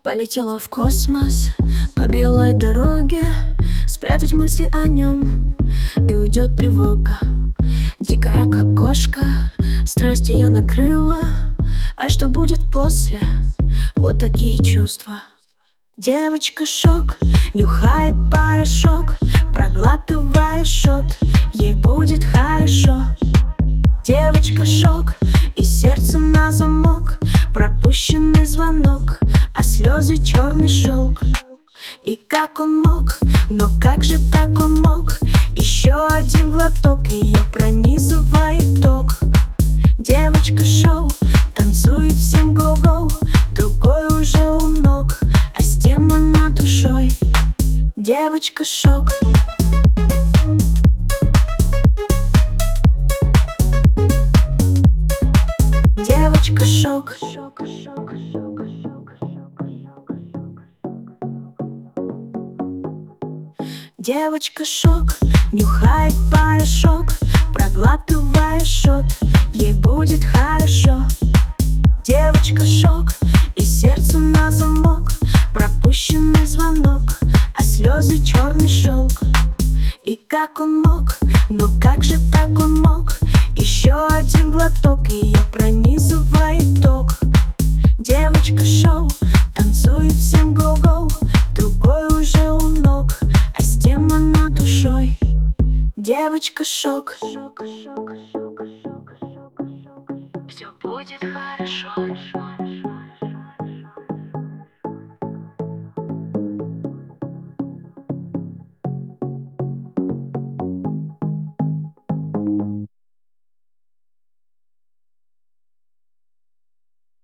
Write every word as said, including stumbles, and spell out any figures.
Полетела в космос по белой дороге, спрятать мысли о нем, и уйдет тревога. Дикая как кошка, страсть ее накрыла. А что будет после? Вот такие чувства. Девочка шок, нюхает порошок, проглатывая шот, ей будет хорошо. Девочка шок, и сердце на замок, пропущенный звонок, а слезы черный шелк. И как он мог, но как же так он мог? Еще один глоток, ее пронизывает ток. Девочка шоу, танцует всем гоу-гоу, другой уже у ног, а с тем она душой. Девочка шок. Девочка шок. Девочка шок, нюхает порошок, проглатывая шот, ей будет хорошо. Девочка шок, и сердце на замок, пропущенный звонок, а слезы черный шелк. И как он мог, но как же так он мог? Еще один глоток, ее пронизывает ток. Девочка шоу, танцует всем гоу-гоу, другой уже у ног, а с тем она душой. Девочка шок.